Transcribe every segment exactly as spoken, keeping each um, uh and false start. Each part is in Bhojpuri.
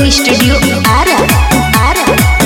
Recording studio Ara Ara.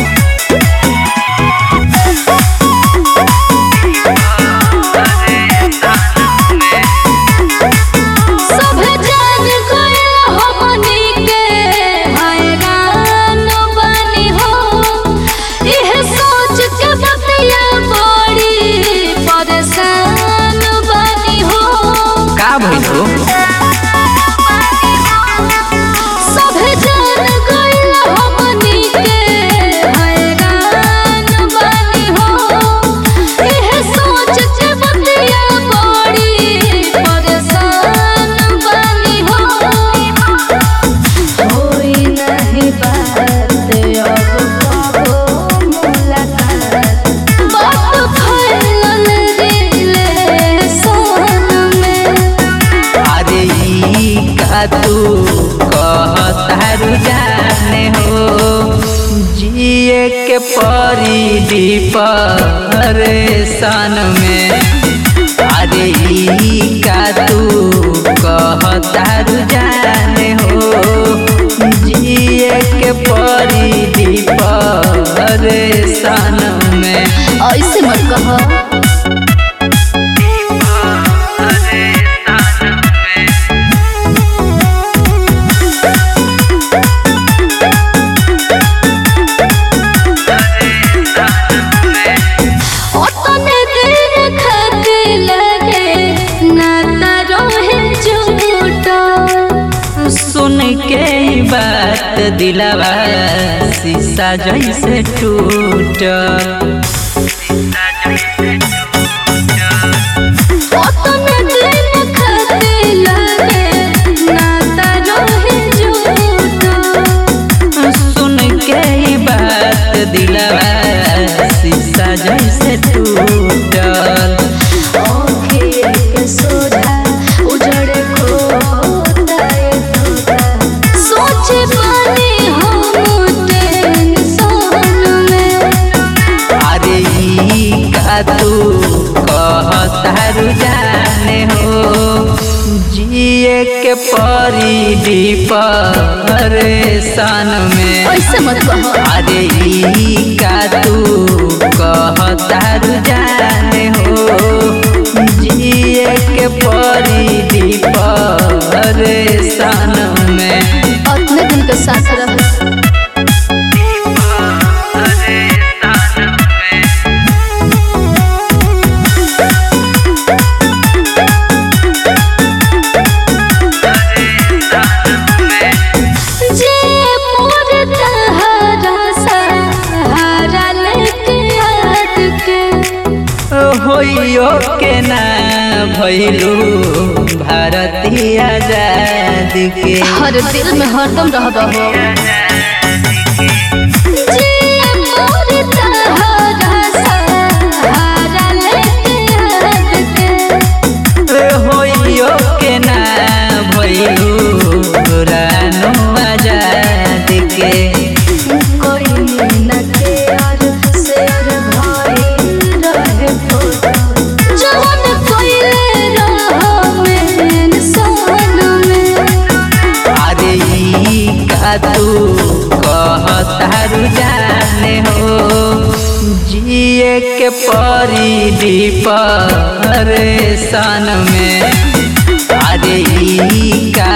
तू कहतारू जाने हो जिए के परी परेशान में। अरे ई का तू कहतारू जाने हो जिए के परी परेशान में। ऐसे मत कह। सुन के बात दिलवा शीशा जैसे टूटल। सुन के बात दिलवा शीशा जैसे टूटल। तू कहतारू जाने हो जिए के परी परेशान में। ऐसे मत कह। अरे ई का तू कहतारू जाने हो जिए के परी परेशान में। अपने दिन के साथ रह। होइयो के ना भइलू भारतीय आजाद के। हर दिल में हरदम रहबा हो। होइयो के ना भइलू रानू आजाद के। तू कहतारू जाने हो जिए के परी परेशान में। अरे ई का